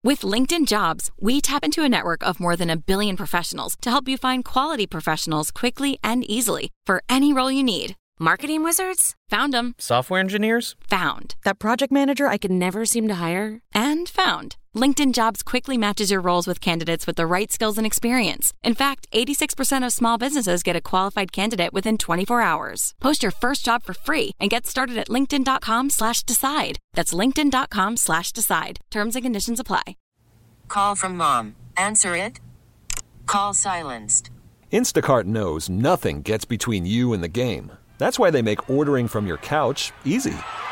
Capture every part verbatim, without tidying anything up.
With LinkedIn Jobs, we tap into a network of more than a billion professionals to help you find quality professionals quickly and easily for any role you need. Marketing wizards? Found them. Software engineers? Found. That project manager I could never seem to hire? And found. LinkedIn Jobs quickly matches your roles with candidates with the right skills and experience. In fact, eighty-six percent of small businesses get a qualified candidate within twenty-four hours. Post your first job for free and get started at linkedin.com slash decide. That's linkedin.com slash decide. Terms and conditions apply. Call from mom. Answer it. Call silenced. Instacart knows nothing gets between you and the game. That's why they make ordering from your couch easy.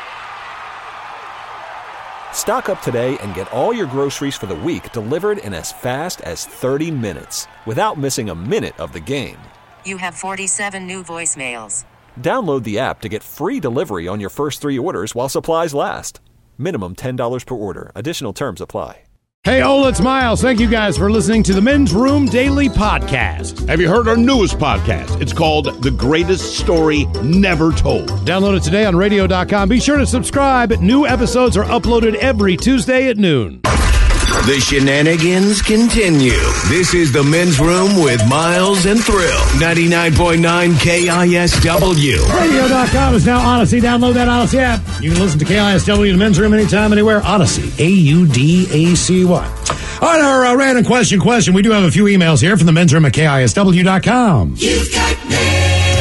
Stock up today and get all your groceries for the week delivered in as fast as thirty minutes without missing a minute of the game. You have forty-seven new voicemails. Download the app to get free delivery on your first three orders while supplies last. Minimum ten dollars per order. Additional terms apply. Hey, Ola, it's Miles. Thank you guys for listening to the Men's Room Daily Podcast. Have you heard our newest podcast? It's called The Greatest Story Never Told. Download it today on radio dot com. Be sure to subscribe. New episodes are uploaded every Tuesday at noon. The shenanigans continue. This is the Men's Room with Miles and Thrill. ninety-nine point nine K I S W. radio dot com is now Odyssey. Download that Odyssey app. You can listen to K I S W in the Men's Room anytime, anywhere. Odyssey. A U D A C Y. All right, our uh, random question question. We do have a few emails here from the Men's Room at K I S W dot com. You've got mail.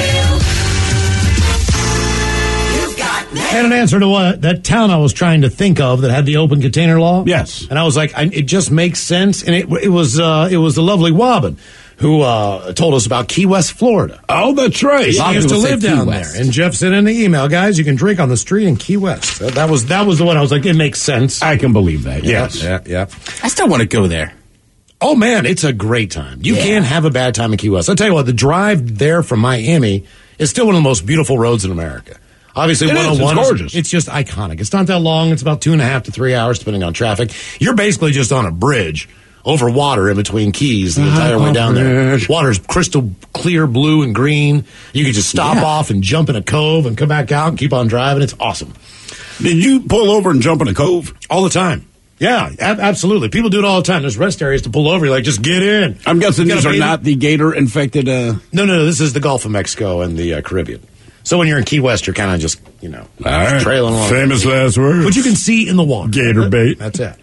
And an answer to what that town I was trying to think of that had the open container law. Yes, and I was like, I, it just makes sense. And it, it was uh, it was the lovely Wobbin who uh, told us about Key West, Florida. Oh, that's right. She used to live down there. And Jeff said in the email, guys, you can drink on the street in Key West. That, that was that was the one I was like, it makes sense. I can believe that. Yes, yeah, yeah. I still want to go there. Oh man, it's a great time. You yeah. can't have a bad time in Key West. I'll tell you what, the drive there from Miami is still one of the most beautiful roads in America. Obviously, it one oh one is. It's gorgeous. It's just iconic. It's not that long. It's about two and a half to three hours, depending on traffic. You're basically just on a bridge over water in between keys the entire way down there. Water's crystal clear blue and green. You can just stop yeah. off and jump in a cove and come back out and keep on driving. It's awesome. Did you pull over and jump in a cove? All the time. Yeah, ab- absolutely. People do it all the time. There's rest areas to pull over. You're like, just get in. I'm guessing these are not the gator-infected... Uh... No, no, no. This is the Gulf of Mexico and the uh, Caribbean. So when you're in Key West, you're kind of just, you know, right. trailing along. Famous last words. But you can see in the water. Gator bait. That's it.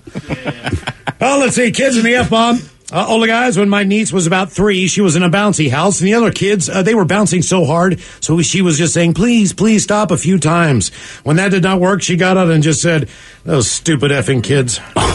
Well, let's see. Kids in the F-bomb. Uh, all the guys, when my niece was about three, she was in a bouncy house, and the other kids, uh, they were bouncing so hard, so she was just saying, please, please stop a few times. When that did not work, she got out and just said, those stupid effing kids.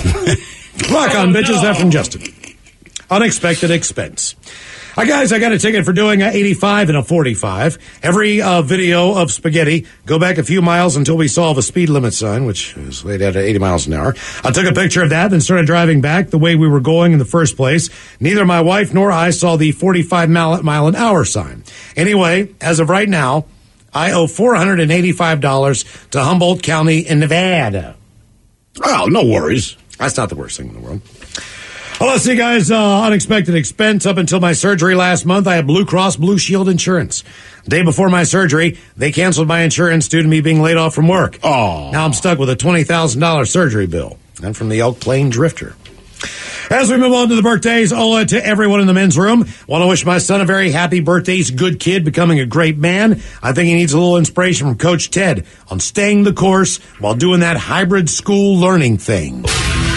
Rock on, bitches. That from Justin. Unexpected expense. Hi, guys, I got a ticket for doing a eighty-five and a forty-five. Every uh, video of spaghetti, go back a few miles until we saw the speed limit sign, which is laid out at eighty miles an hour. I took a picture of that, then started driving back the way we were going in the first place. Neither my wife nor I saw the forty-five mile, mile an hour sign. Anyway, as of right now, I owe four hundred eighty-five dollars to Humboldt County in Nevada. Oh, no worries. That's not the worst thing in the world. Well, let's see, guys. Uh, unexpected expense. Up until my surgery last month, I had Blue Cross Blue Shield insurance. The day before my surgery, they canceled my insurance due to me being laid off from work. Oh. Now I'm stuck with a twenty thousand dollars surgery bill. And from the Elk Plain Drifter. As we move on to the birthdays, Ola, to everyone in the men's room, want to wish my son a very happy birthday. He's a good kid, becoming a great man. I think he needs a little inspiration from Coach Ted on staying the course while doing that hybrid school learning thing.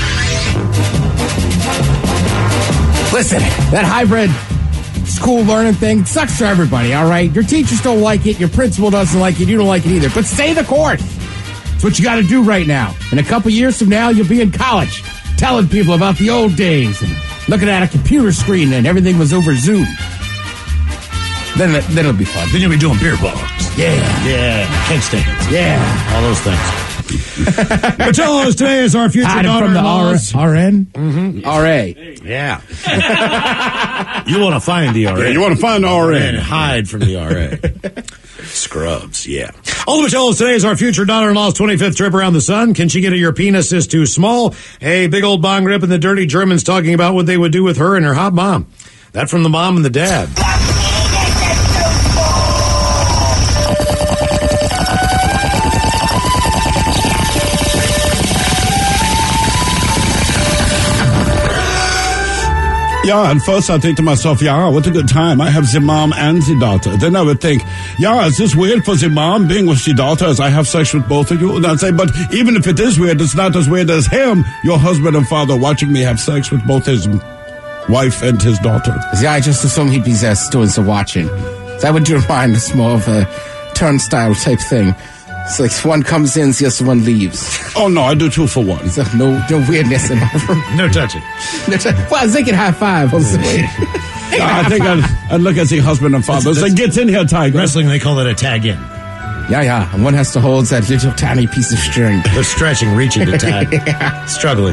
Listen, that hybrid school learning thing sucks for everybody, all right? Your teachers don't like it, your principal doesn't like it, you don't like it either. But stay the course. It's what you got to do right now. In a couple years from now, you'll be in college, telling people about the old days and looking at a computer screen and everything was over Zoom. Then, then it'll be fun. Then you'll be doing beer bongs. Yeah. Yeah. Keg stands. Yeah. All those things. Matilda's today is our future daughter-in-laws. R N? Mm-hmm. R A. Yeah. You want to find the R A. Yeah, you want to find the R A. And hide from the R A. Scrubs, yeah. All the Matilda's today is our future daughter-in-law's twenty-fifth trip around the sun. Can she get it? Your penis is too small. A big old bong rip and the dirty Germans talking about what they would do with her and her hot mom. That from the mom and the dad. Yeah, at first I think to myself, yeah, what a good time. I have the mom and the daughter. Then I would think, yeah, is this weird for the mom being with the daughter as I have sex with both of you? And I'd say, but even if it is weird, it's not as weird as him, your husband and father, watching me have sex with both his wife and his daughter. Yeah, I just assumed he'd be there doing some watching. That would your mind. It's more of a turnstile type thing. It's like one comes in, the other one leaves. Oh, no, I do two for one. So no, no weirdness in my room. No touching. No t- well, I was thinking high five. I was like, wait. I think I'd, I'd look at the husband and father and say, get in here, Tiger. Wrestling, they call it a tag in. Yeah, yeah. And one has to hold that little tiny piece of string. They're stretching, reaching to tag. Yeah. Struggling.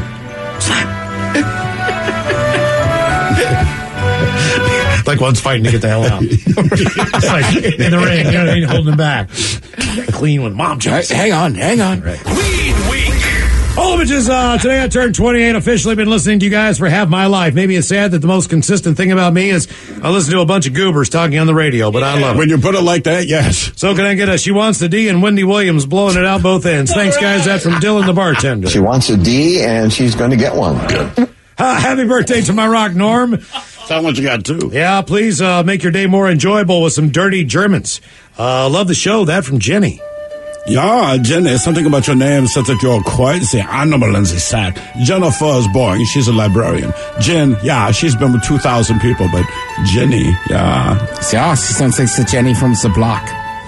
Like one's fighting to get the hell out. It's like in the ring, you know what I mean? Holding him back. Clean when mom jumps. Hang on, hang on. Right. Weed Week. All of bitches, uh, today I turned twenty-eight. Officially been listening to you guys for half my life. Maybe it's sad that the most consistent thing about me is I listen to a bunch of goobers talking on the radio, but I love it. When you put it like that, yes. So can I get a She Wants the D and Wendy Williams blowing it out both ends? Thanks, guys. That's from Dylan the bartender. She wants a D, and she's going to get one. Good. Uh, happy birthday to my rock, Norm. Tell what you got, too. Yeah, please uh, make your day more enjoyable with some dirty Germans. Uh, love the show. That from Jenny. Yeah, Jenny, something about your name says that you're quite the animal in the sack. Jennifer is boring. She's a librarian. Jen, yeah, she's been with two thousand people, but Jenny, yeah. Yeah, she sounds like the Jenny from the block.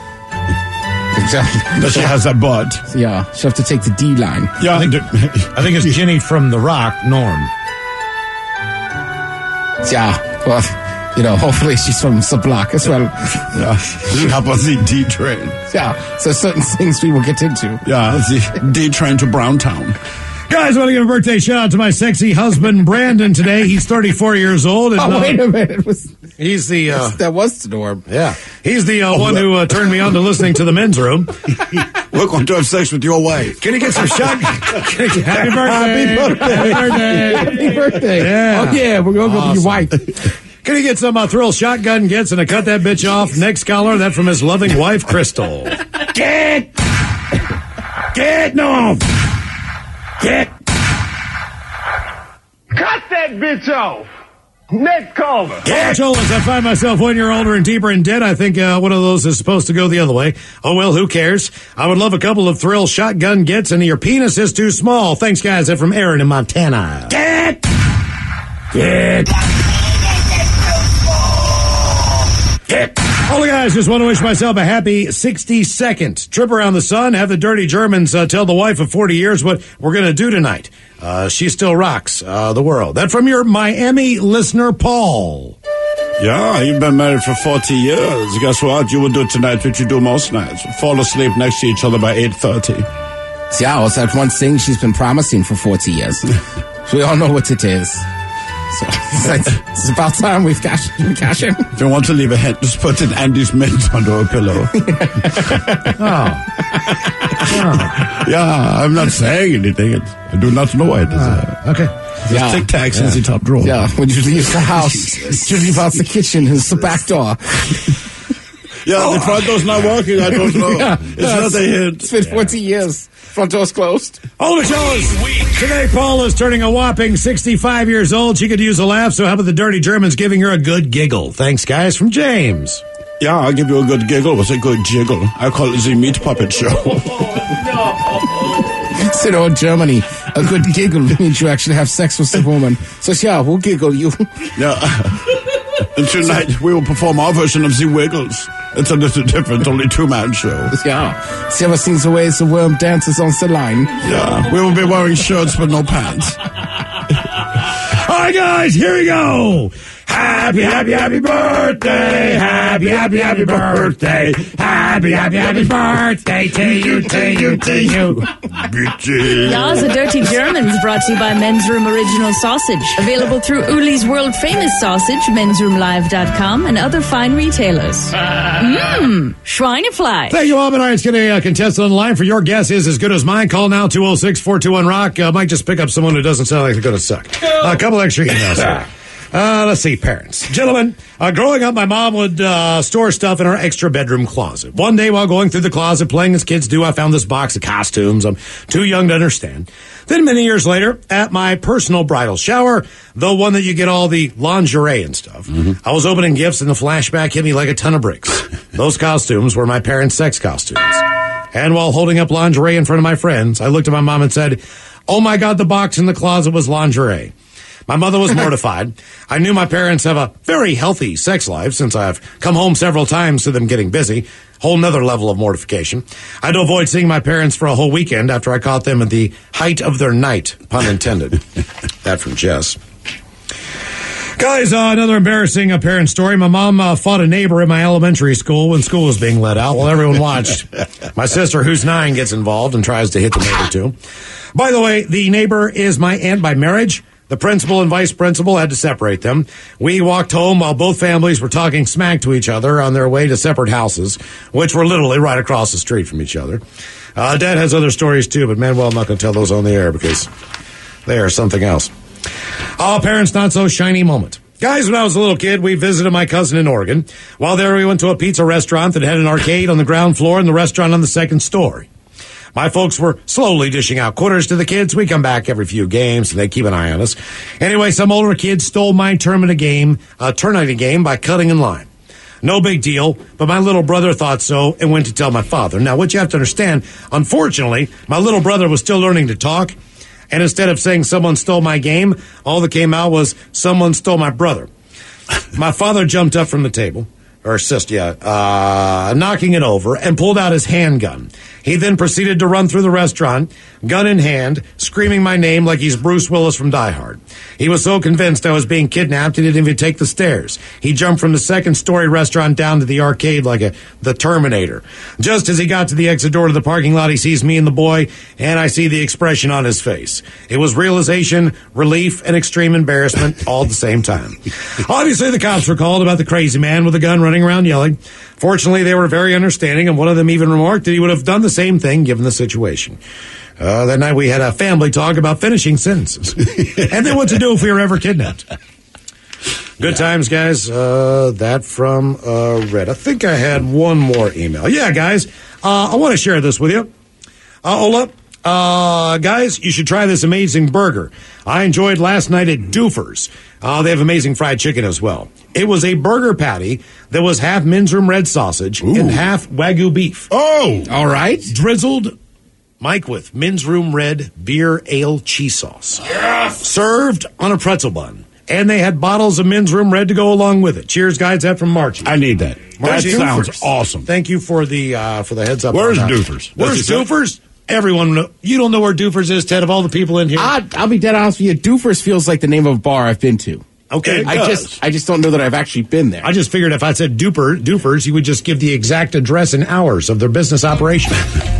But she has a butt. Yeah, she'll have to take the D line. Yeah, I think, I think it's Jenny from The Rock, Norm. Yeah, well, you know, hopefully she's from the block as well. Yeah, she'll help us the D train. Yeah, so certain things we will get into. Yeah, the D train to Browntown. Guys, I want to give a birthday shout out to my sexy husband, Brandon, today. He's thirty-four years old. And, oh, uh, wait a minute. Was, he's the... Uh, that was the Norm. Yeah. He's the uh, oh, one who uh, turned me on to listening to the men's room. We're going to have sex with your wife. Can you get some shot? Happy birthday. Happy birthday. Happy birthday. Happy birthday. Yeah. Oh, yeah, we're going to awesome. go with your wife. Can you get some uh, thrill shotgun gets and a cut that bitch off? Next caller, that from his loving wife, Crystal. Get! Get, no! Get! Cut that bitch off! Next caller. Yeah, Cholas, I find myself one year older and deeper in debt. I think uh, one of those is supposed to go the other way. Oh, well, who cares? I would love a couple of thrill shotgun gets, and your penis is too small. Thanks, guys. They're from Aaron in Montana. Get! Get! Get! All the guys, just want to wish myself a happy sixty-second trip around the sun. Have the dirty Germans uh, tell the wife of forty years what we're going to do tonight. Uh, she still rocks uh, the world. That from your Miami listener, Paul. Yeah, you've been married for forty years. Guess what? You will do tonight what you do most nights. Fall asleep next to each other by eight thirty. Yeah, it's that one thing she's been promising for forty years. So we all know what it is. So it's, like, it's about time we've cashed we cash in. If you want to leave a hint, just put in Andy's mint under a pillow. Oh. oh. Yeah, I'm not saying anything. It's, I do not know it. Uh, okay. Just yeah. Tic Tacs yeah. in the top drawer. Yeah, when you leave the house, you leave out the kitchen, it's the back door. Yeah, oh. The front door's not working. I don't know. Yeah. It's no, not a hint. It's been yeah. forty years. Front door's closed. All the shows. Today, Paul is turning a whopping sixty-five years old. She could use a laugh, so how about the dirty Germans giving her a good giggle? Thanks, guys, from James. Yeah, I'll give you a good giggle with a good jiggle. I call it the meat puppet show. So, you know, in Germany, a good giggle means you actually have sex with the woman. So, yeah, we'll giggle you. Yeah. And tonight we will perform our version of the Wiggles. It's a little different, only two-man show. Yeah. See ever seen the ways the worm dances on the line? Yeah. We will be wearing shirts but no pants. All right, guys, here we go. Happy, happy, happy birthday. Happy, happy, happy birthday. Happy, happy, happy birthday to you, to you, to you. Yeah, the Dirty Germans brought to you by Men's Room Original Sausage. Available through Uli's World Famous Sausage, mens room live dot com, and other fine retailers. Mmm, Schweinefleisch. Thank you, Bob. And I was getting a contestant on the line for your guess is as good as mine. Call now, two oh six, four two one, rock. Uh, might just pick up someone who doesn't sound like they're going to suck. Uh, a couple extra emails here. Uh, let's see, parents. Gentlemen, uh, growing up, my mom would uh, store stuff in our extra bedroom closet. One day, while going through the closet, playing as kids do, I found this box of costumes. I'm too young to understand. Then, many years later, at my personal bridal shower, the one that you get all the lingerie and stuff, mm-hmm. I was opening gifts, and the flashback hit me like a ton of bricks. Those costumes were my parents' sex costumes. And while holding up lingerie in front of my friends, I looked at my mom and said, "Oh my God, the box in the closet was lingerie." My mother was mortified. I knew my parents have a very healthy sex life since I've come home several times to them getting busy. Whole nother level of mortification. I had to avoid seeing my parents for a whole weekend after I caught them at the height of their night, pun intended. That from Jess. Guys, uh, another embarrassing uh, parent story. My mom uh, fought a neighbor at my elementary school when school was being let out while everyone watched. My sister, who's nine, gets involved and tries to hit the neighbor, too. By the way, the neighbor is my aunt by marriage. The principal and vice principal had to separate them. We walked home while both families were talking smack to each other on their way to separate houses, which were literally right across the street from each other. Uh, Dad has other stories, too, but, man, well, I'm not going to tell those on the air because they are something else. Oh, parents, not so shiny moment. Guys, when I was a little kid, we visited my cousin in Oregon. While there, we went to a pizza restaurant that had an arcade on the ground floor and the restaurant on the second story. My folks were slowly dishing out quarters to the kids. We come back every few games, and they keep an eye on us. Anyway, some older kids stole my turn in a game, uh, turn in a game by cutting in line. No big deal, but my little brother thought so and went to tell my father. Now, what you have to understand, unfortunately, my little brother was still learning to talk, and instead of saying someone stole my game, all that came out was someone stole my brother. My father jumped up from the table, or assist, yeah, uh, knocking it over, and pulled out his handgun. He then proceeded to run through the restaurant, gun in hand, screaming my name like he's Bruce Willis from Die Hard. He was so convinced I was being kidnapped, he didn't even take the stairs. He jumped from the second-story restaurant down to the arcade like a the Terminator. Just as he got to the exit door to the parking lot, he sees me and the boy, and I see the expression on his face. It was realization, relief, and extreme embarrassment all at the same time. Obviously, the cops were called about the crazy man with a gun running around yelling. Fortunately, they were very understanding, and one of them even remarked that he would have done the same thing given the situation. Uh, that night we had a family talk about finishing sentences and then what to do if we were ever kidnapped. Good yeah. times, guys. Uh, that from uh, Red. I think I had one more email. Yeah, guys, uh, I want to share this with you. Uh, Ola, uh, guys, you should try this amazing burger. I enjoyed last night at Doofers. Uh, they have amazing fried chicken as well. It was a burger patty that was half Men's Room red sausage Ooh. and half Wagyu beef. Oh! All right. Drizzled, Mike, with Men's Room red beer ale cheese sauce. Yes! Served on a pretzel bun. And they had bottles of Men's Room red to go along with it. Cheers, guys. That from Margie. I need that. Margie that sounds Doofers. awesome. Thank you for the uh, for the heads up. Where's Doofers? Where's Doofers? Everyone, know, you don't know where Doofers is, Ted, of all the people in here? I, I'll be dead honest with you. Doofers feels like the name of a bar I've been to. Okay, I just I just don't know that I've actually been there. I just figured if I said Duper, Doofers, you would just give the exact address and hours of their business operation.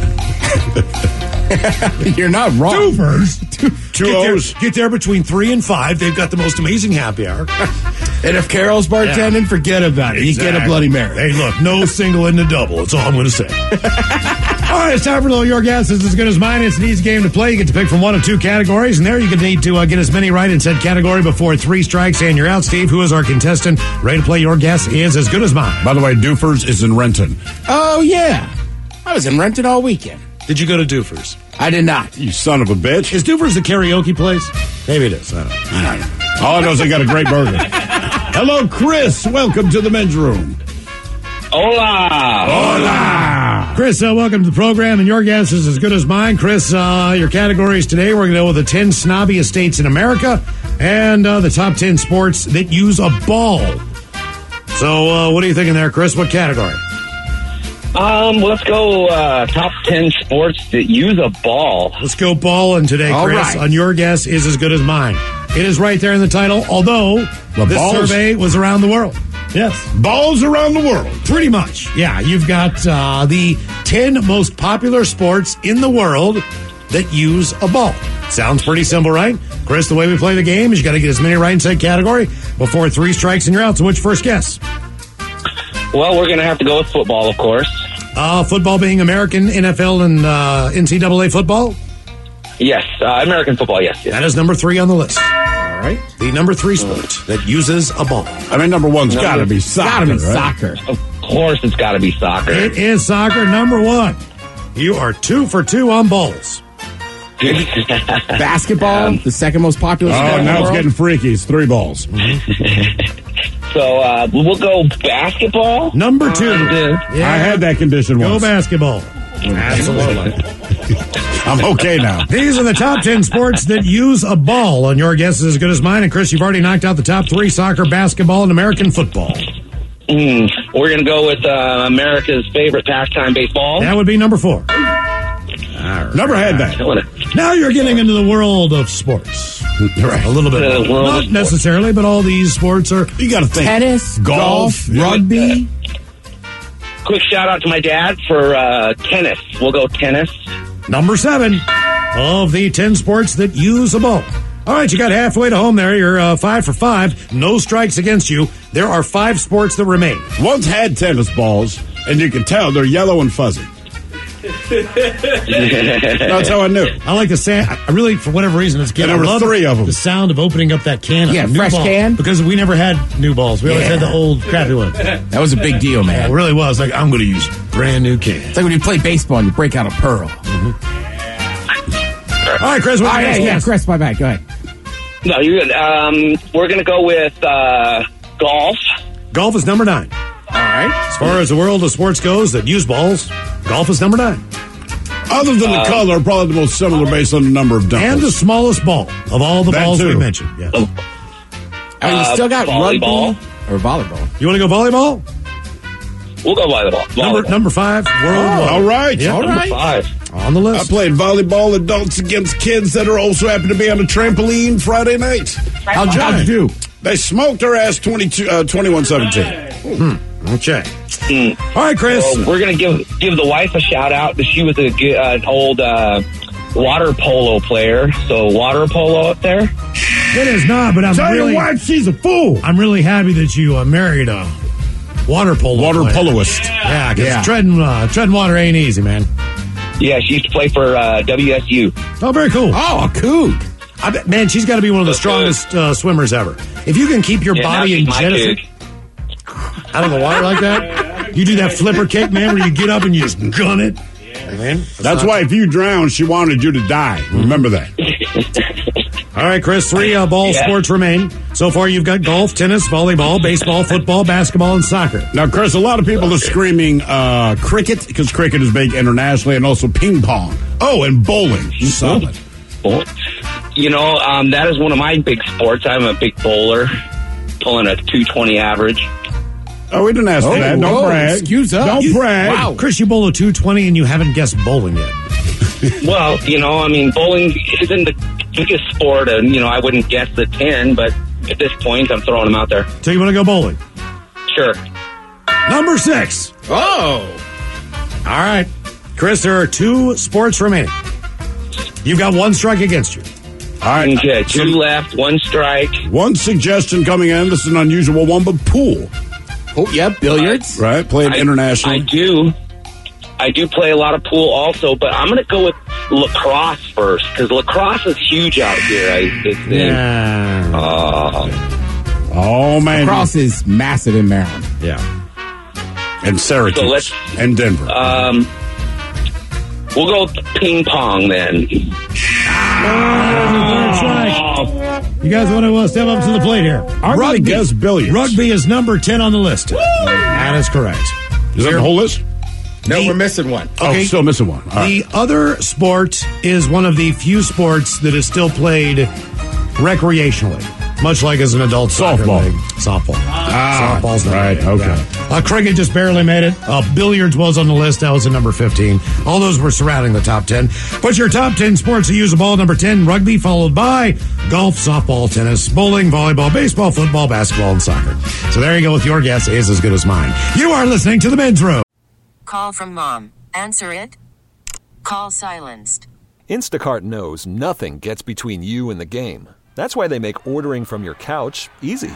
You're not wrong. Doofers. Two get O's. There, get there between three and five. They've got the most amazing happy hour. And if Carol's bartending, yeah. forget about it. Exactly. You get a Bloody Mary. Hey, look, no single in the double. That's all I'm going to say. All right, it's time for Little Your Guess is as good as mine. It's an easy game to play. You get to pick from one of two categories, and there you can need to uh, get as many right in said category before three strikes, and you're out. Steve, who is our contestant, ready to play Your Guess is as good as mine. By the way, Doofers is in Renton. Oh, yeah. I was in Renton all weekend. Did you go to Doofers? I did not. You son of a bitch. Is Doofers the karaoke place? Maybe it is. I don't know. I don't know. All I know is they got a great burger. Hello, Chris. Welcome to the men's room. Hola. Hola. Chris, uh, welcome to the program, and Your Guess is as good as mine. Chris, uh, your categories today, we're going to go with the ten snobbiest states in America and uh, the top ten sports that use a ball. So uh, what are you thinking there, Chris? What category? Um, let's go uh, top ten sports that use a ball. Let's go balling today, All Chris. right. On Your Guess is as good as mine. It is right there in the title, although the this balls. survey was around the world. Yes. Balls around the world. Pretty much. Yeah, you've got uh, the ten most popular sports in the world that use a ball. Sounds pretty simple, right? Chris, the way we play the game is you got to get as many right in said category before three strikes and you're out. So what's your first guess? Well, we're going to have to go with football, of course. Uh, football being American, N F L, and uh, N C double A football? Yes, uh, American football, yes, yes. That is number three on the list. All right. The number three sport that uses a ball. I mean, number one's got to be soccer. Gotta be right? soccer. Of course, it's got to be soccer. It is soccer, number one. You are two for two on balls. Basketball, Um, the second most popular sport Oh, in the now it's world. getting freaky. It's three balls. So uh, we'll go basketball. Number two. Uh, Yeah. I had that condition Go once. basketball. Absolutely. I'm okay now. These are the top ten sports that use a ball, and your guess is as good as mine. And Chris, you've already knocked out the top three: soccer, basketball, and American football. mm, we're going to go with uh, America's favorite pastime, baseball. That would be number four. Never had that. I wanna- Now you're getting into the world of sports. Right. A little bit. The world Not of sports. necessarily, but all these sports are. You got to think. Tennis, Golf, golf, yeah. rugby. Quick shout out to my dad for uh, tennis. We'll go tennis. Number seven of the ten sports that use a ball. All right, you got halfway to home there. You're uh, five for five. No strikes against you. There are five sports that remain. Once had tennis balls, and you can tell they're yellow and fuzzy. That's how I knew. I like the sound. I really, for whatever reason, it's And there I were love three of them. The sound of opening up that can. Yeah, of new fresh ball, can. because we never had new balls. We always Yeah. had the old crappy ones. It That was a big deal, man. really was like I'm going to use brand new cans. It's like when you play baseball and you break out a pearl. All right, Chris. Oh, What's your yeah, next yeah, guess? Chris, my bad. Go ahead. No, you're good. Um, we're going to go with uh, golf. Golf is number nine. All right. As far as the world of sports goes that use balls, golf is number nine. Other than the color, probably the most similar based on the number of dumpers. And the smallest ball of all the That balls we too. mentioned. Yeah. Oh, I mean, you Uh, still got volleyball. rugby or volleyball. You want to go volleyball? We'll go volleyball. volleyball. Number number five, worldwide. all right. Yeah. All Number right. five. On the I list. played volleyball, adults against kids that are also happen to be on a trampoline Friday night. How'd you, how'd you do? They smoked her ass twenty-two, uh, twenty-one seventeen. Okay. Mm. All right, Chris. Well, we're gonna give give the wife a shout out. That she was a good, uh, an old uh, water polo player. So water polo up there. It is not, but I'm Tell really, your wife she's a fool. I'm really happy that you uh, married a water polo Water player. poloist. Yeah, because Yeah. treading uh, treading water ain't easy, man. Yeah, she used to play for uh, W S U. Oh, very cool. Oh, a coog. I bet, man, she's got to be one of the strongest uh, swimmers ever. If you can keep your Yeah, now body she's in my jettison dude. out of the water like that, you do that flipper kick, man, where you get up and you just gun it. Man, That's why if you drowned, she wanted you to die. Remember that. All right, Chris, three uh, ball Yeah. sports remain. So far, you've got golf, tennis, volleyball, baseball, football, basketball, and soccer. Now, Chris, a lot of people are screaming uh, cricket because cricket is big internationally, and also ping pong. Oh, and bowling. Solid. Well, you know, um, that is one of my big sports. I'm a big bowler, pulling a two twenty average. Oh, we didn't ask for Oh, that. Don't whoa, brag. excuse us. Don't You- brag. wow. Chris, you bowl a two twenty and you haven't guessed bowling yet. Well, you know, I mean, bowling isn't the biggest sport, and you know, I wouldn't guess the ten, but at this point, I'm throwing them out there. So you want to go bowling? Sure. Number six. Oh. All right. Chris, there are two sports remaining. You've got one strike against you. All right. Okay, two left, one strike. One suggestion coming in. This is an unusual one, but pool. Oh, yeah, billiards. Right? Played I, internationally. I do. I do play a lot of pool also, but I'm going to go with lacrosse first because lacrosse is huge out here. I, it's, Yeah. Uh, oh, man. Lacrosse is massive in Maryland. Yeah. And Syracuse. So let's- and Denver. um, we'll go with ping pong then. You guys want to uh, step up to the plate here? I'm going to guess billiards. Rugby is number ten on the list. That is correct. Is that the whole list? No, The- we're missing one. Okay. Oh, still missing one. All right. The other sport is one of the few sports that is still played recreationally, much like as an adult soccer Softball. league. Softball. Ah, Softball's number right, eight, okay. yeah. Uh, cricket just barely made it. Uh, billiards was on the list. That was at number fifteen. All those were surrounding the top ten. But your top ten sports that use a ball, number ten, rugby, followed by golf, softball, tennis, bowling, volleyball, baseball, football, basketball, and soccer. So there you go with your guess. It is as good as mine. You are listening to The Men's Room. Call from mom. Answer it. Call silenced. Instacart knows nothing gets between you and the game. That's why they make ordering from your couch easy.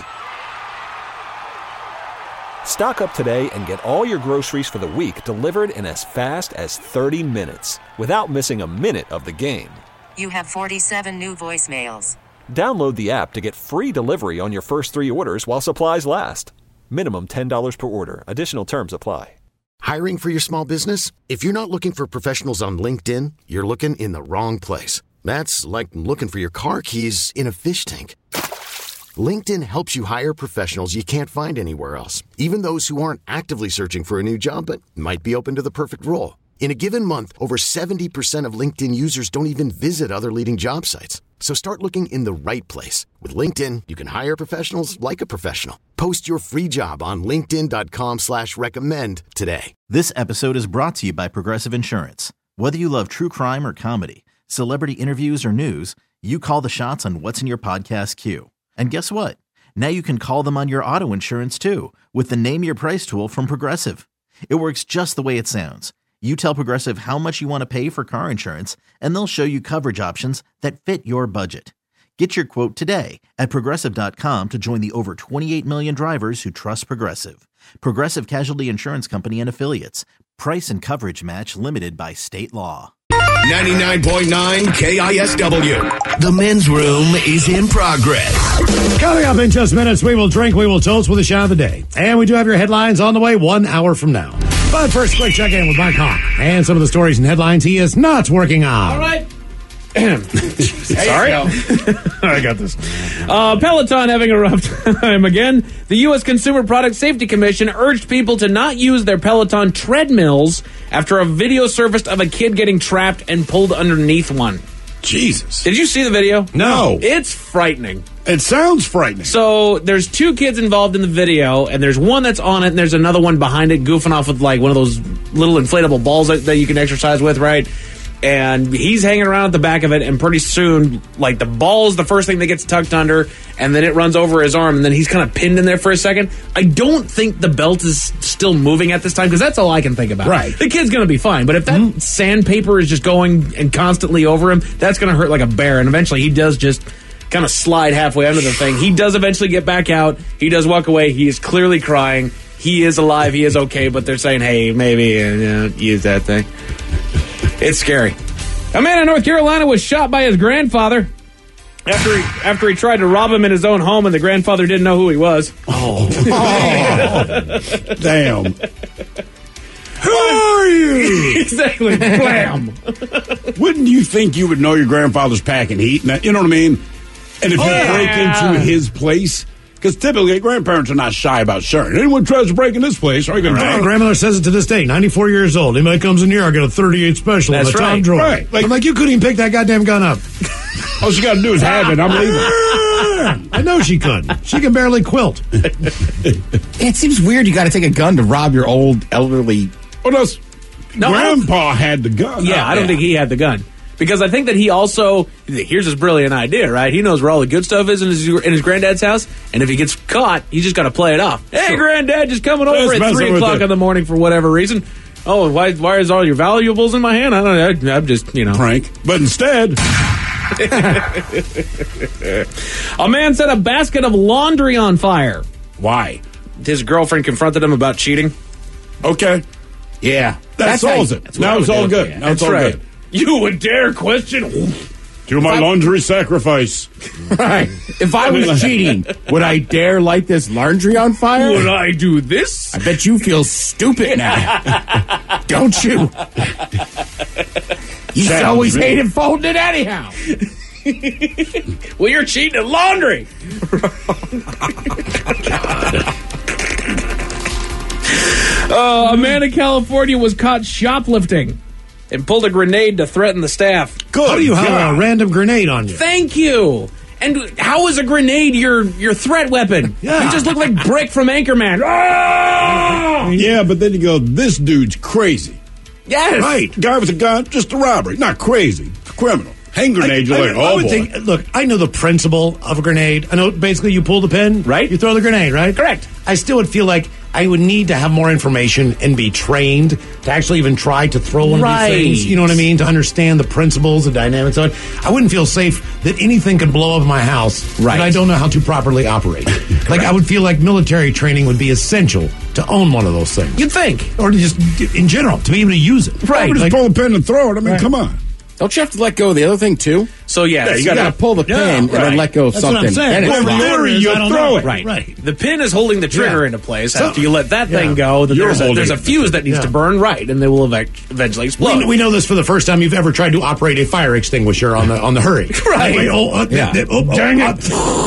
Stock up today and get all your groceries for the week delivered in as fast as thirty minutes without missing a minute of the game. You have forty-seven new voicemails. Download the app to get free delivery on your first three orders while supplies last. Minimum ten dollars per order. Additional terms apply. Hiring for your small business? If you're not looking for professionals on LinkedIn, you're looking in the wrong place. That's like looking for your car keys in a fish tank. LinkedIn helps you hire professionals you can't find anywhere else, even those who aren't actively searching for a new job but might be open to the perfect role. In a given month, over seventy percent of LinkedIn users don't even visit other leading job sites. So start looking in the right place. With LinkedIn, you can hire professionals like a professional. Post your free job on linkedin.com slash recommend today. This episode is brought to you by Progressive Insurance. Whether you love true crime or comedy, celebrity interviews or news, you call the shots on what's in your podcast queue. And guess what? Now you can call them on your auto insurance too with the Name Your Price tool from Progressive. It works just the way it sounds. You tell Progressive how much you want to pay for car insurance, and they'll show you coverage options that fit your budget. Get your quote today at Progressive dot com to join the over twenty-eight million drivers who trust Progressive. Progressive Casualty Insurance Company and Affiliates. Price and coverage match limited by state law. ninety-nine point nine K I S W. The men's room is in progress. Coming up in just minutes, we will drink, we will toast with a shot of the day. And we do have your headlines on the way one hour from now. But first, quick check-in with Mike Hawk and some of the stories and headlines he is not working on. All right. Sorry. I got this. Uh, Peloton having a rough time again. The U S Consumer Product Safety Commission urged people to not use their Peloton treadmills after a video surfaced of a kid getting trapped and pulled underneath one. Jesus. Did you see the video? No. It's frightening. It sounds frightening. So there's two kids involved in the video, and there's one that's on it, and there's another one behind it goofing off with like one of those little inflatable balls that, that you can exercise with, right? And he's hanging around at the back of it, and pretty soon, like, the ball is the first thing that gets tucked under, and then it runs over his arm, and then he's kind of pinned in there for a second. I don't think the belt is still moving at this time, because that's all I can think about. Right. The kid's going to be fine, but if that mm-hmm. sandpaper is just going and constantly over him, that's going to hurt like a bear, and eventually he does just kind of slide halfway under the thing. He does eventually get back out. He does walk away. He is clearly crying. He is alive. He is okay, but they're saying, hey, maybe uh, use that thing. It's scary. A man in North Carolina was shot by his grandfather after he, after he tried to rob him in his own home, and the grandfather didn't know who he was. Oh, oh. Damn. Who are you? Exactly. Blam. Wouldn't you think you would know your grandfather's packing heat? You know what I mean? And if oh, you yeah. break into his place... Because typically, grandparents are not shy about sharing. Anyone tries to break in this place, are you going to right. Grandmother says it to this day, ninety-four years old. Anybody comes in here, I get a thirty-eight special That's in the right. top drawer. Right. Like, I'm like, you couldn't even pick that goddamn gun up. All she got to do is have it. I'm leaving. I know she could. She can barely quilt. It seems weird you got to take a gun to rob your old, elderly... What else? No, Grandpa had the gun. Yeah, oh, I don't yeah. think he had the gun. Because I think that he also, here's his brilliant idea, right? He knows where all the good stuff is in his in his granddad's house, and if he gets caught, he's just got to play it off. Hey, sure. Granddad, just coming over Just at three o'clock in the morning for whatever reason. Oh, why why is all your valuables in my hand? I don't know. I'm just, you know. Prank. But instead... A man set a basket of laundry on fire. Why? His girlfriend confronted him about cheating. Okay. Yeah. That solves it. Now it's all good. Now it's all good. You would dare question? Do my laundry sacrifice. Right. If I was cheating, would I dare light this laundry on fire? Would I do this? I bet you feel stupid now. Don't you? You Sounds always really- hated folding it anyhow. Well, you're cheating at laundry. uh, a man in California was caught shoplifting and pulled a grenade to threaten the staff. Good. How do you have a random grenade on you? Thank you. And how is a grenade your your threat weapon? Yeah. You just look like Brick from Anchorman. Ah! Yeah, but then you go, this dude's crazy. Yes. Right. Guy with a gun, just a robbery. Not crazy. Criminal. Hand grenade, you're I, like, I, I oh, would boy. think, look, I know the principle of a grenade. I know basically you pull the pin, right? You throw the grenade, right? Correct. I still would feel like I would need to have more information and be trained to actually even try to throw one Right. of these things. You know what I mean? To understand the principles, the dynamics of it. I wouldn't feel safe that anything could blow up my house Right. that I don't know how to properly operate. Like I would feel like military training would be essential to own one of those things. You'd think. Or to just, in general, to be able to use it. Right. Just Like, pull a pin and throw it. I mean, Right. come on. Don't you have to let go of the other thing, too? So, yeah. yeah you got to pull the pin yeah, and right. then let go of That's something. What I'm saying. Then Whatever there is, you I don't throw know. it. Right. right. The pin is holding the trigger Yeah. into place. So- After you let that thing yeah. go, then You're there's a, holding there's a it. fuse that needs Yeah. to burn right, and they will ev- eventually explode. We, we know this for the first time you've ever tried to operate a fire extinguisher on the on the hurry. Right. Wait, oh, uh, Yeah. th- th- oh, dang it.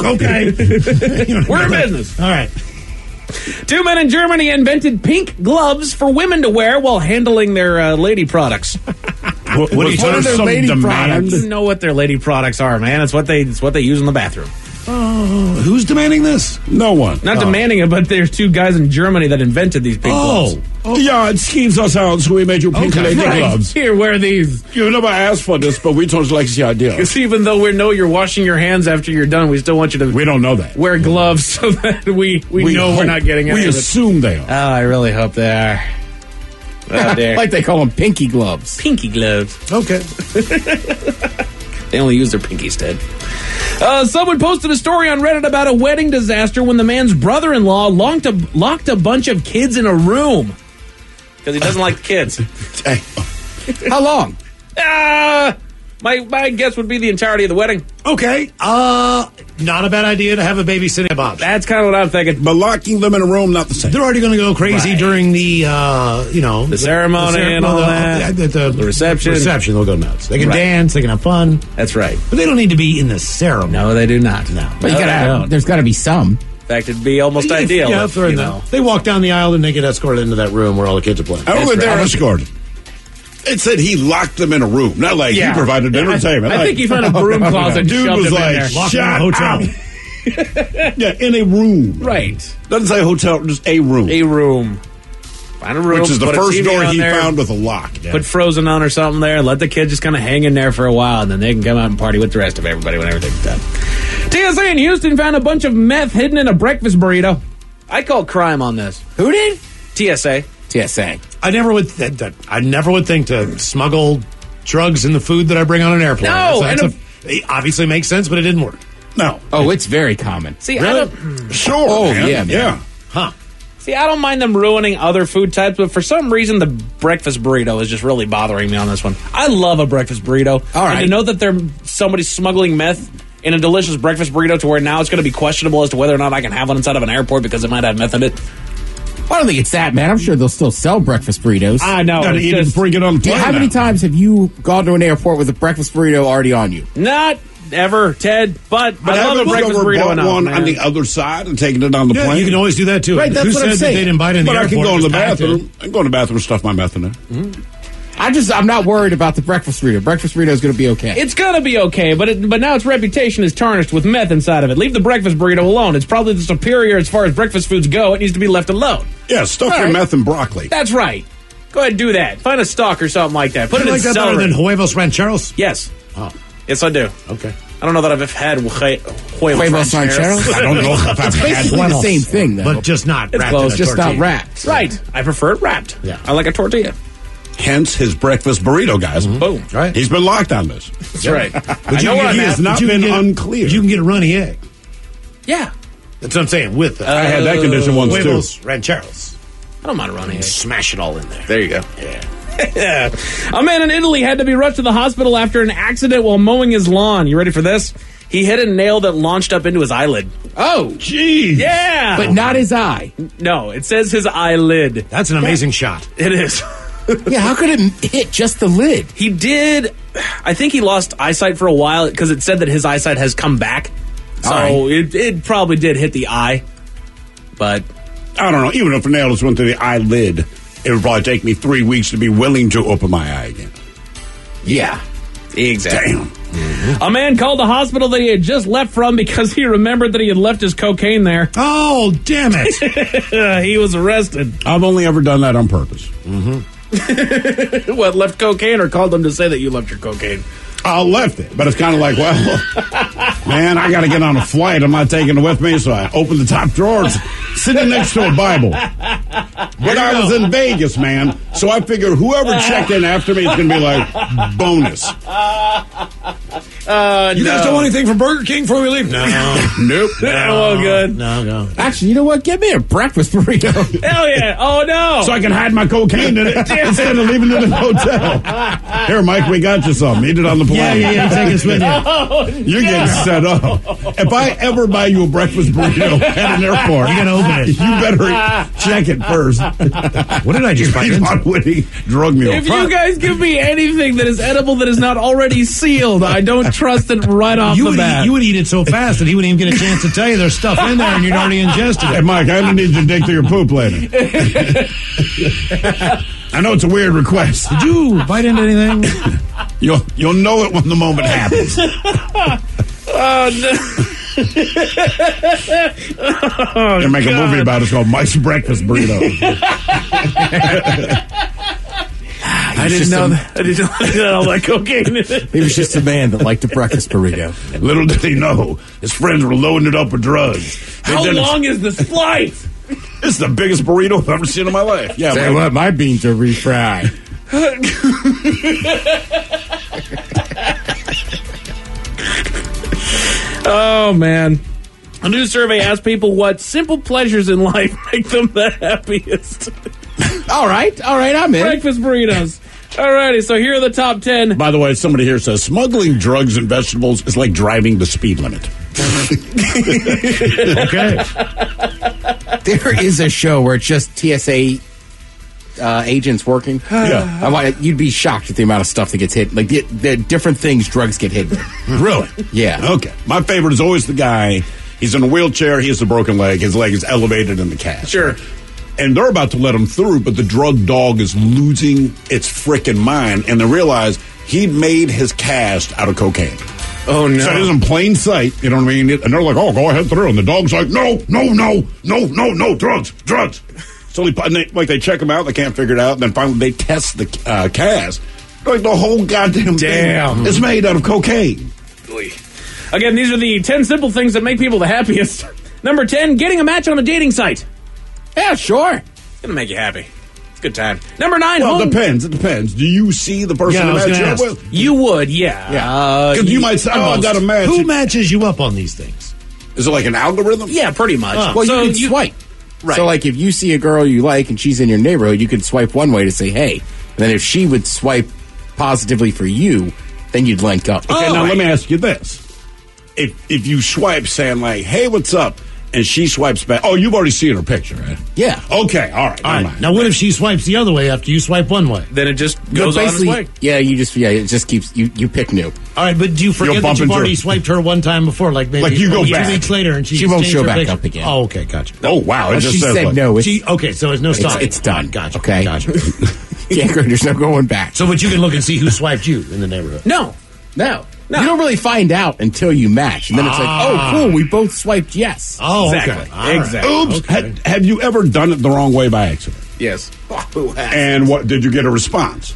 Okay. You know, We're in business. All right. Two men in Germany invented pink gloves for women to wear while handling their uh, lady products. What, what are you What are talking their about? lady products? I don't know what their lady products are, man. It's what they it's what they use in the bathroom. Oh, who's demanding this? No one. Not Oh. demanding it, but there's two guys in Germany that invented these pink Oh. gloves. oh. Yeah, it schemes us out, so we made you pink Okay. lady Right. gloves. Here, wear these. You never asked for this, but we told you like the idea. Because even though we know you're washing your hands after you're done, we still want you to We don't know that. wear gloves so that we, we, know we're hope- not getting any We of it. assume they are. Oh, I really hope they are. Oh, dear. like they call them pinky gloves. Pinky gloves. Okay. They only use their pinkies, Ted. Uh, someone posted a story on Reddit about a wedding disaster when the man's brother-in-law locked a, locked a bunch of kids in a room because he doesn't like the kids. How long? Uh, my my guess would be the entirety of the wedding. Okay. Uh, not a bad idea to have a babysitting box. That's kind of what I'm thinking. But locking them in a room, not the same. They're already going to go crazy Right. during the, uh, you know, The ceremony and all that. The, the, The reception. Reception, they'll go nuts. They can Right. dance, they can have fun, That's right. but they don't need to be in the ceremony. No, they do not. No. But you No, gotta they have, don't. there's got to be some. In fact, it'd be almost ideal. Yeah, if, if they're in you the- know. they walk down the aisle and they get escorted into that room where all the kids are playing. I don't think That's they're right. escorted. It said he locked them in a room, not like Yeah. he provided entertainment. I like, think he found a broom closet and Dude shoved was him in like, there. Locked them in a shut hotel. up. Yeah, in a room. Right. Doesn't say hotel, just a room. A room. Find a room. Which is the put a first T V door on he there, found with a lock. Yeah. Put Frozen on or something there. Let the kids just kind of hang in there for a while, and then they can come out and party with the rest of everybody when everything's done. T S A in Houston found a bunch of meth hidden in a breakfast burrito. I call crime on this. Who did? T S A. T S A. I never would. Th- th- I never would think to smuggle drugs in the food that I bring on an airplane. No, That's- and that's a- it obviously makes sense, but it didn't work. No. Oh, it's very common. See, Really? I don't. Sure. Oh, man. yeah, man. Yeah. Huh? See, I don't mind them ruining other food types, but for some reason, the breakfast burrito is just really bothering me on this one. I love a breakfast burrito. All right. And to know that they're somebody's smuggling meth in a delicious breakfast burrito to where now it's going to be questionable as to whether or not I can have one inside of an airport because it might have meth in it. I don't think it's that, man. I'm sure they'll still sell breakfast burritos. I know. Gotta it's eat it just before you get on the Dude, plane. how many now. times have you gone to an airport with a breakfast burrito already on you? not ever, Ted, but, But I love a haven't we breakfast ever burrito bought enough, one man. on the other side and taken it on the Yeah, plane? you can always do that too. Right, that's Who what said I'm that saying. they didn't buy it in the But I airport? can go in the just packed it? bathroom. I can go in the bathroom and stuff my meth in there. I just, I'm not worried about the breakfast burrito. Breakfast burrito is going to be okay. It's gonna be okay, but it, but now its reputation is tarnished with meth inside of it. Leave the breakfast burrito alone. It's probably the superior as far as breakfast foods go. It needs to be left alone. Yeah, stuff All your right. meth and broccoli. That's right. Go ahead and do that. Find a stock or something like that. Put You it like in that better celery. than huevos rancheros? Yes. Oh, Yes, I do. okay. I don't know that I've had hue- huevos Huevos rancheros? I don't know if I've It's had basically one. the same thing, though. But just not It's wrapped close. in a just not tortilla. wrapped. Right. I prefer it wrapped. Yeah. I like a tortilla. Hence his breakfast burrito, guys. Boom. Right. He's been locked on this. That's right. But I you know can where get- I'm he at. has not but you can been get- unclear. but You can get a runny egg. Yeah. That's what I'm saying. With the I had that condition once, too. huevos rancheros. I don't mind running it. Smash it all in there. There you go. Yeah. A man in Italy had to be rushed to the hospital after an accident while mowing his lawn. You ready for this? He hit a nail that launched up into his eyelid. Oh, Jeez. Yeah. but not his eye. No, it says his eyelid. That's an amazing shot. It is. Yeah, how could it hit just the lid? He did. I think he lost eyesight for a while because it said that his eyesight has come back. So All right. it, it probably did hit the eye. But I don't know. Even if a nail just went through the eyelid, it would probably take me three weeks to be willing to open my eye again. yeah, exactly. Damn. A man called the hospital that he had just left from because he remembered that he had left his cocaine there. Oh, damn it. He was arrested. I've only ever done that on purpose. What, left cocaine or called them to say that you left your cocaine? I left it, but it's kind of like, well, man, I got to get on a flight. I'm not taking it with me, so I opened the top drawer. It's sitting next to a Bible. But I was in Vegas, man, so I figured whoever checked in after me is going to be like, bonus. Uh, you guys no. don't want anything from Burger King before we leave? No. Nope. No, well, good. No, no. Actually, you know what? Get me a breakfast burrito. Hell yeah. Oh, no. So I can hide my cocaine in it instead of leaving it in the hotel. Here, Mike, we got you some. Eat it on the plane. Yeah, yeah, yeah. Take us with you. Oh, You're no. getting set up. If I ever buy you a breakfast burrito at an airport, You gotta open it. You better check it first. What did I just find You're into? not winning drug meal. If you guys give me anything that is edible that is not already sealed, I don't trust it right off You the would, bat. eat, you would eat it so fast that he wouldn't even get a chance to tell you there's stuff in there and you'd already ingested Hey, it. Mike, I don't need you to dig through your poop later. I know it's a weird request. Did you bite into anything? You'll you'll know it when the moment happens. Oh, no. You're gonna make a movie about it. It's called Mike's Breakfast Burrito. I didn't know that. I didn't know that had all that cocaine in it. He was just a man that liked a breakfast burrito. Little did he know, his friends were loading it up with drugs. They How did it- long is this flight? This is the biggest burrito I've ever seen in my life. Yeah, Say Mike. what? My beans are refried. Oh, man. A new survey asked people what simple pleasures in life make them the happiest. All right, all right, I'm in. Breakfast burritos. Alrighty, so here are the top ten. By the way, somebody here says smuggling drugs and vegetables is like driving the speed limit. Okay. There is a show where it's just T S A uh, agents working. Yeah. I want, you'd be shocked at the amount of stuff that gets hit. Like the, the different things drugs get hit with. Really? Yeah. Okay. My favorite is always the guy. He's in a wheelchair. He has a broken leg. His leg is elevated in the cast. Sure. And they're about to let him through, but the drug dog is losing its frickin' mind, and they realize he made his cast out of cocaine. Oh, no. So it is in plain sight, you know what I mean? And they're like, oh, go ahead through. And the dog's like, no, no, no, no, no, no, drugs, drugs. So they, and they, like they check him out, they can't figure it out, and then finally they test the uh, cast. Like the whole goddamn Damn. thing is made out of cocaine. Again, these are the ten simple things that make people the happiest. Number ten, getting a match on a dating site. Yeah, sure. It's going to make you happy. It's a good time. Number nine, Well, home. it depends. It depends. Do you see the person Yeah, I you was match gonna up ask. with? You would, yeah. Yeah. Because you might say, oh, I got a match. Who matches you up on these things? Is it like an algorithm? Yeah, pretty much. Oh. Well, so you can swipe. Right. So, like, if you see a girl you like and she's in your neighborhood, you can swipe one way to say, hey. And then if she would swipe positively for you, then you'd link up. Okay, now let me ask you this. If if you swipe saying like, hey, what's up? And she swipes back. Oh, you've already seen her picture, right? Yeah. Okay, all right. All never right. mind. Now, what if she swipes the other way after you swipe one way? Then it just But goes on its basically, way. yeah, you just, yeah, it just keeps, you, you pick new. All right, but do you forget You'll that bump you've into already her. swiped her one time before? Like maybe Like you go two back. weeks later and she She won't changed show her back picture. up again. Oh, okay, gotcha. Oh, wow. It Well, just she says said like- no. It's, She, okay, so it's no it's, stopping. it's done. Gotcha. Okay. Gotcha. Yeah, there's no going back. So, but you can look and see who swiped you in the neighborhood. No. No. No. You don't really find out until you match. And then it's like, Ah. oh, cool, we both swiped yes. Oh, Exactly. okay. All right. Exactly. Oops. Okay. Had, have you ever done it the wrong way by accident? Yes. And what did you get a response?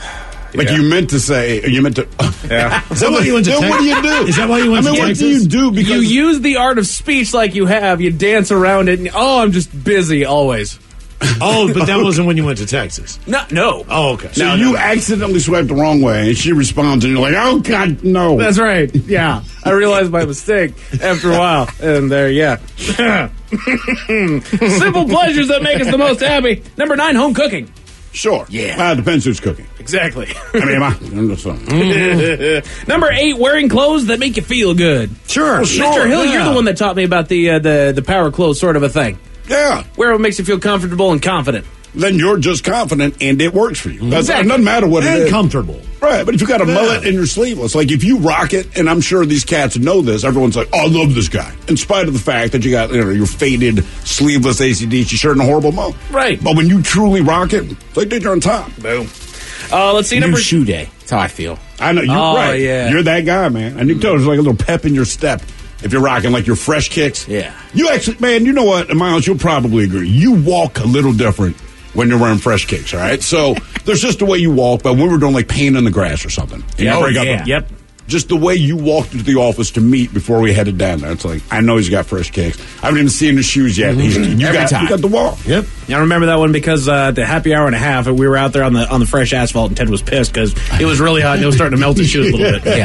Like Yeah. you meant to say, you meant to. Yeah. Is that why you went to Then what do you Texas? do? Is that why you went I mean, to what Texas? do you do? Because You use the art of speech like you have. You dance around it. And, oh, I'm just busy always. Oh, but that wasn't when you went to Texas. No. No. Oh, okay. so No, you no. accidentally swiped the wrong way, and she responds, and you're like, "Oh God, no!" That's right. Yeah. I realized my mistake after a while. And there, yeah. Simple pleasures that make us the most happy. Number nine, home cooking. Sure. Yeah. Well, it depends who's cooking. Exactly. I mean, I, I'm just saying. Number eight, wearing clothes that make you feel good. Sure. Mister Hill, you're the one that taught me about the uh, the the power clothes sort of a thing. Yeah. Where it makes you feel comfortable and confident. Then you're just confident, and it works for you. That's, Exactly. It doesn't matter what it And is. comfortable. Right, but if you got a Yeah. mullet and you're sleeveless, like if you rock it, and I'm sure these cats know this, everyone's like, oh, I love this guy. In spite of the fact that you got you know, your faded, sleeveless A C D C shirt and a horrible mullet. Right. But when you truly rock it, it's like dude, you're on top. Boom. Uh, let's see, New number shoe day. That's how I feel. I know, you're Oh, right. yeah. You're that guy, man. And you can tell there's like a little pep in your step if you're rocking like your fresh kicks. Yeah. You actually, man, you know what, Miles, you'll probably agree. You walk a little different when you're wearing fresh kicks, all right? So there's just the way you walk, but when we're doing like paint in the grass or something. You Yep. break up Yeah. a- Yep. just the way you walked into the office to meet before we headed down there. It's like, I know he's got fresh kicks. I haven't even seen his shoes yet. He's, you, Every got, time. you got the walk. Yep. I remember that one because uh, the happy hour and a half, we were out there on the on the fresh asphalt, and Ted was pissed because it was really hot and it was starting to melt his shoes a little bit.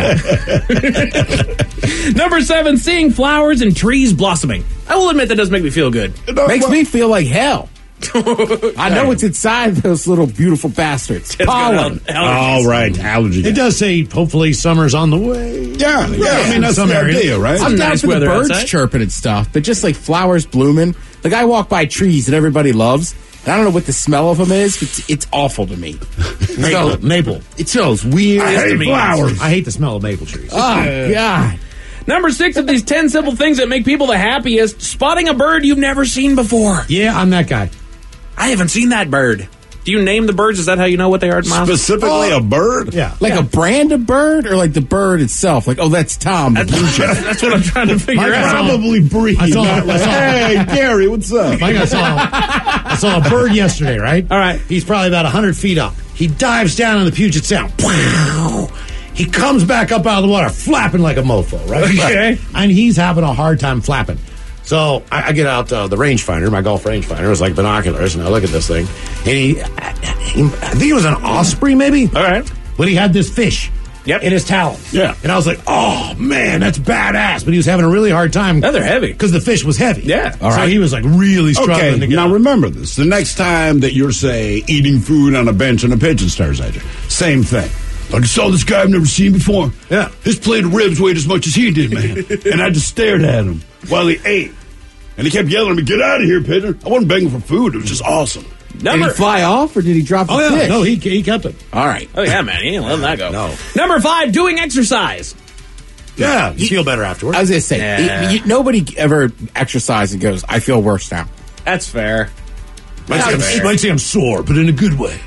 Yeah. Number seven, seeing flowers and trees blossoming. I will admit that does make me feel good. Makes me feel like hell. I know what's inside those little beautiful bastards. Pollen. Oh, right. Allergy. It does say hopefully summer's on the way. Yeah, yeah. I mean, that's some the areas. idea, right? I'm down nice for the weather birds outside. chirping and stuff, but just like flowers blooming. Like I walk by trees that everybody loves, and I don't know what the smell of them is, but it's, it's awful to me. Maple. So, maple. it smells weird. I hate to me. flowers. I hate the smell of maple trees. Oh, God. Number six of these ten simple things that make people the happiest, spotting a bird you've never seen before. Yeah, I'm that guy. I haven't seen that bird. Do you name the birds? Is that how you know what they are, Miles? Specifically Oh. a bird? Yeah. Like yeah. a brand of bird, or like the bird itself? Like, oh, that's Tom, the blue jay. That's what I'm trying to figure Mike, I out. saw- Probably breathe. I saw, I saw, Hey, Gary, what's up? Mike, I saw, I saw a bird yesterday, right? All right. He's probably about one hundred feet up. He dives down in the Puget Sound. Wow. He comes back up out of the water, flapping like a mofo, right? Okay. And he's having a hard time flapping. So I, I get out uh, the rangefinder, my golf rangefinder. It's like binoculars, and I look at this thing. And he, he I think it was an osprey, maybe. All right. But he had this fish Yep. in his talons. Yeah. And I was like, oh, man, that's badass. But he was having a really hard time. Oh, they're heavy. Because the fish was heavy. Yeah. All right. So he was like really struggling Okay, to get now out. remember this. The next time that you're, say, eating food on a bench and a pigeon stares at you, same thing. Like, I saw this guy I've never seen before. Yeah. His plate of ribs weighed as much as he did, man. And I just stared at him while he ate. And he kept yelling at me, get out of here, pigeon. I wasn't begging for food. It was just awesome. Did Number he fly off, or did he drop the Oh, yeah. fish? No, he, he kept it. All right. Oh, yeah, man. He ain't letting that go. No. Number five, doing exercise. Yeah. You feel better afterwards. I was going to say, Yeah. it- you- nobody ever exercises and goes, I feel worse now. That's fair. might, say That's I'm, fair. might say I'm sore, but in a good way.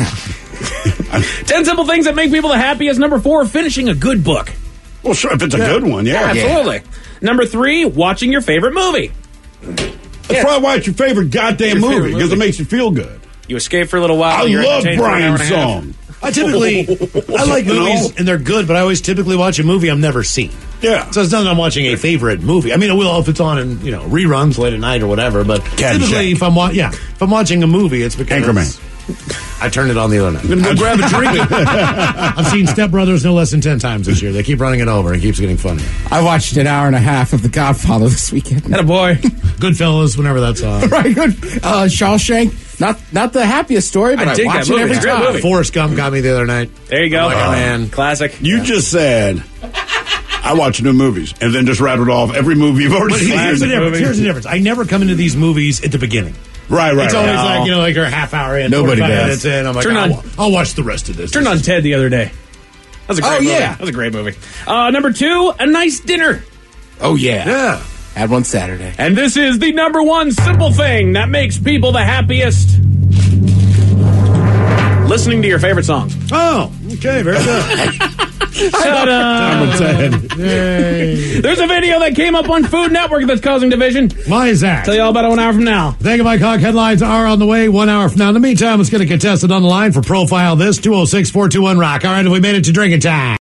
Ten simple things that make people the happiest. Number four, finishing a good book. Well, sure, if it's a good one, yeah. Absolutely. Number three, watching your favorite movie. That's probably why it's your favorite goddamn Your favorite movie, because it movie. makes you feel good. You escape for a little while. I you're love entertained for an hour Brian's and a half. song. I typically, I like You know? movies, and they're good, but I always typically watch a movie I've never seen. Yeah. So it's not that I'm watching a favorite movie. I mean, I will if it's on in, you know, reruns late at night or whatever, but Caddyshack. typically if I'm, wa- yeah, if I'm watching a movie, it's because Anchorman. I turned it on the other night. I'm going to go grab a drink. I've seen Step Brothers no less than ten times this year. They keep running it over. It keeps getting funnier. I watched an hour and a half of The Godfather this weekend. Atta boy. Goodfellas, whenever that's on. Right, good. Uh, Shawshank, not not the happiest story, but I I, dig watch that it movie. every It's a great time. movie. Forrest Gump got me the other night. There you go. Like, oh, man. Classic. You just said, I watch new movies, and then just rattled off every movie you've already But seen. here's the difference. movie. Here's the difference. I never come into these movies at the beginning. Right, right, It's right. always No. like, you know, like a half hour in, Nobody forty-five does. minutes in. I'm like, Turn I'll, on- I'll watch the rest of this. Turned This on is- Ted the other day. That was a great Oh, movie. yeah. That was a great movie. Uh, number two, a nice dinner. Oh, yeah. Yeah. Had one Saturday. And this is the number one simple thing that makes people the happiest. Listening to your favorite songs. Oh, okay, very good. Ta-da! There's a video that came up on Food Network that's causing division. Why is that? Tell you all about it one hour from now. Thank you, Mike Hawk. Headlines are on the way one hour from now. In the meantime, let's get a contestant on the line for Profile This, two oh six, four two one, ROCK. All right, have we made it to drinking time?